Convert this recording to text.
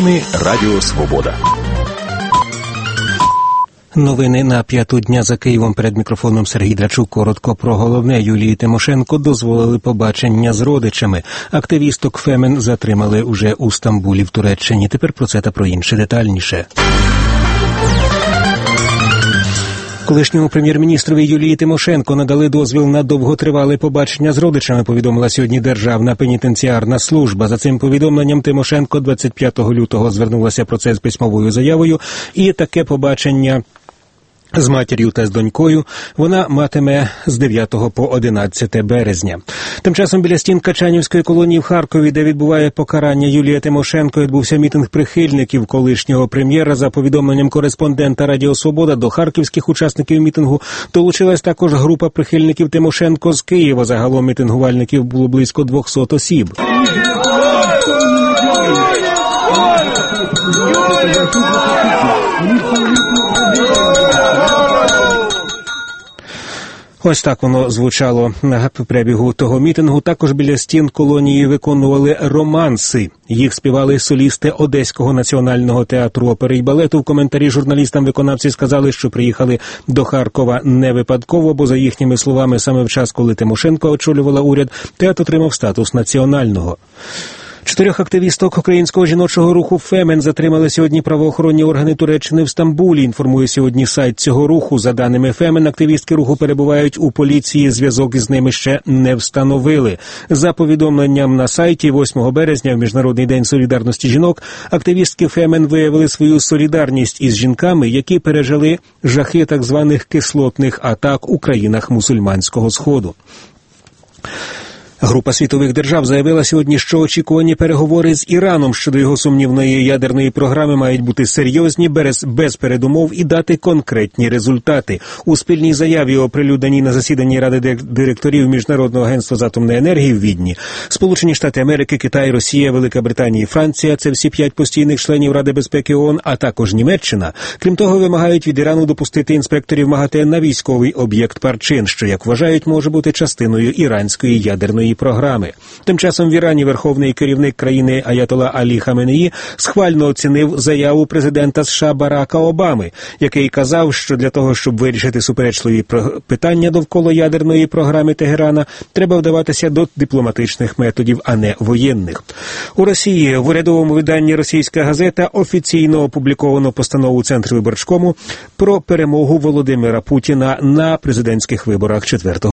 Новини Радіо Свобода. Новини на 5-ту дня за Києвом. Перед мікрофоном Сергій Драчук. Коротко про головне. Юлії Тимошенко дозволили побачення з родичами. Активісток Фемен затримали уже у Стамбулі в Туреччині. Тепер про це та про інше детальніше. Колишньому прем'єр-міністрові Юлії Тимошенко надали дозвіл на довготривале побачення з родичами, повідомила сьогодні Державна пенітенціарна служба. За цим повідомленням Тимошенко 25 лютого звернулася про це з письмовою заявою, і таке побачення з матір'ю та з донькою вона матиме з 9 по 11 березня. Тим часом біля стін Качанівської колонії в Харкові, де відбуває покарання Юлія Тимошенко, відбувся мітинг прихильників колишнього прем'єра. За повідомленням кореспондента Радіо Свобода, до харківських учасників мітингу долучилась також група прихильників Тимошенко з Києва. Загалом мітингувальників було близько 200 осіб. Ось так воно звучало на перебігу того мітингу. Також біля стін колонії виконували романси. Їх співали солісти Одеського національного театру опери й балету. В коментарі журналістам виконавці сказали, що приїхали до Харкова не випадково, бо, за їхніми словами, саме в час, коли Тимошенко очолювала уряд, театр отримав статус національного. 4 активісток українського жіночого руху «Фемен» затримали сьогодні правоохоронні органи Туреччини в Стамбулі, інформує сьогодні сайт цього руху. За даними «Фемен», активістки руху перебувають у поліції, зв'язок із ними ще не встановили. За повідомленням на сайті, 8 березня, в Міжнародний день солідарності жінок, активістки «Фемен» виявили свою солідарність із жінками, які пережили жахи так званих кислотних атак у країнах мусульманського Сходу. Група світових держав заявила сьогодні, що очікувані переговори з Іраном щодо його сумнівної ядерної програми мають бути серйозні, без передумов і дати конкретні результати. У спільній заяві, оприлюдненій на засіданні Ради директорів Міжнародного агентства з атомної енергії в Відні, Сполучені Штати Америки, Китай, Росія, Велика Британія і Франція – це всі 5 постійних членів Ради безпеки ООН, а також Німеччина. Крім того, вимагають від Ірану допустити інспекторів МАГАТЕ на військовий об'єкт Парчин, що, як вважають, може бути частиною іранської ядерної програми. Тим часом в Ірані верховний керівник країни Аятолла Алі Хаменеї схвально оцінив заяву президента США Барака Обами, який казав, що для того, щоб вирішити суперечливі питання довкола ядерної програми Тегерана, треба вдаватися до дипломатичних методів, а не воєнних. У Росії в урядовому виданні «Російська газета» офіційно опубліковано постанову Центрвиборчкому про перемогу Володимира Путіна на президентських виборах 4